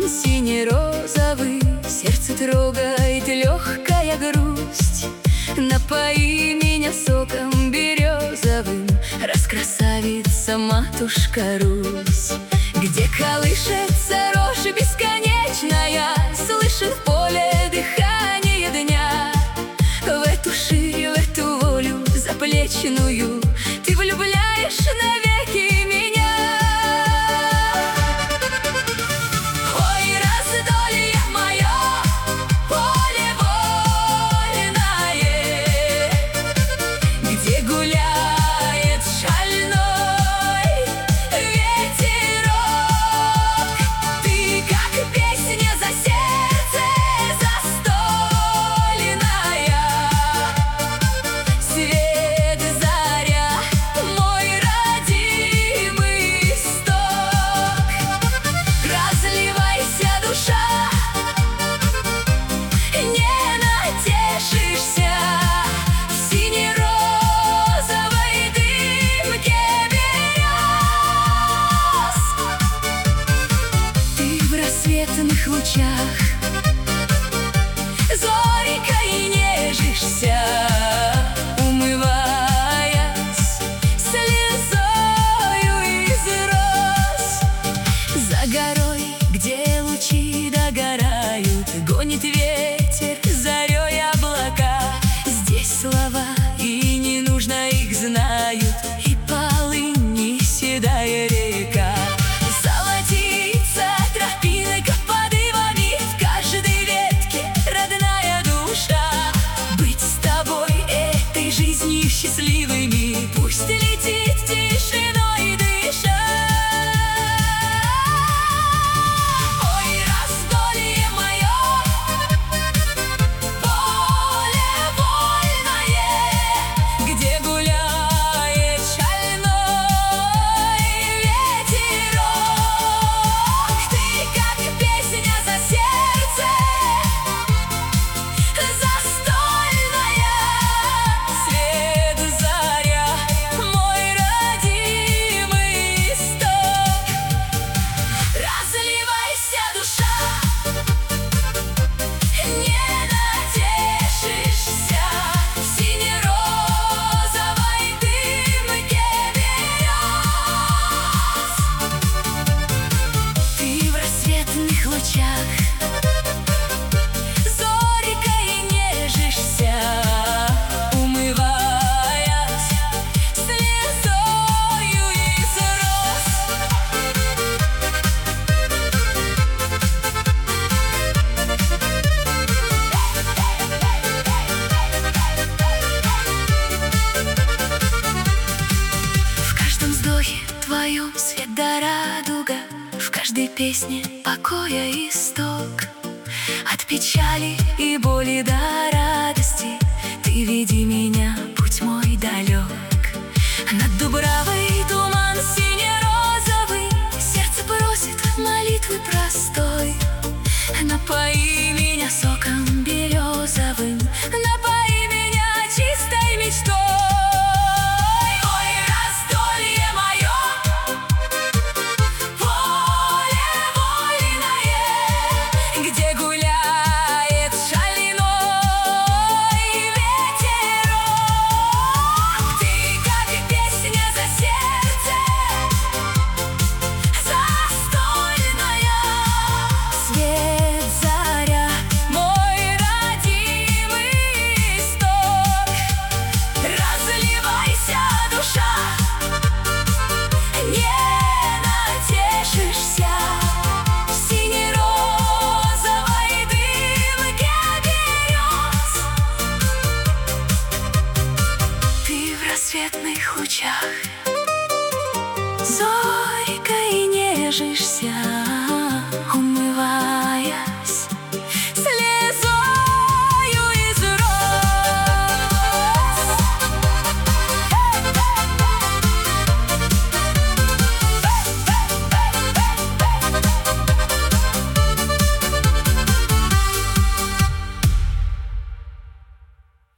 сине-розовый, сердце трогает легкая грусть. Напои меня соком березовым, раскрасавица матушка Русь. Где колышется рожь бесконечная, слышен в поле дыхание дня. В эту ширь, в эту волю заплечную ты влюбляешь навеки меня. Ой, раздолье мое, поле вольное, где гуляет шальной ветерок. Ты как песня за сердце застольная, свет заря, мой родимый исток. Разливайся, душа, не натешишься в сине-розовой дымке берез. Ты в рассветных лучах зорькой нежишься, умываясь слезою из роз. За горой, где лучи догорают, гонит ветер зарей облака. Здесь слова, и не нужно их знают, и полынь, седая река. Золотится тропинка под ивами, в каждой ветке родная душа. Быть с тобой этой жизнью счастливыми, пусть летит тишиной дыша. Ой, раздолье мое, поле вольное, где гуляет шальной ветерок. Ты как песня за сердце застольная, свет заря, мой родимый исток. Разливайся, душа, не натешишься в сине-розовой дымке берез. Ты в рассветных лучах зорькой нежишься, умываясь слезою из роз. В каждом вздохе твоем свет да радуга, в каждой песне покоя исток. От печали и боли до радости ты веди меня, путь мой далек. Над Дубравой туман сине-розовый, сердце просит молитвы простой. Напои меня соком березовым, напои меня чистой мечтой. Ой, раздолье мое, поле вольное, где гуляет шальной ветерок. Ты как песня за сердце застольная, свет заря, мой родимый исток. Разливайся, душа, не натешишься в сине-розовой дымке берез. Ты в рассветных лучах зорькой нежишься,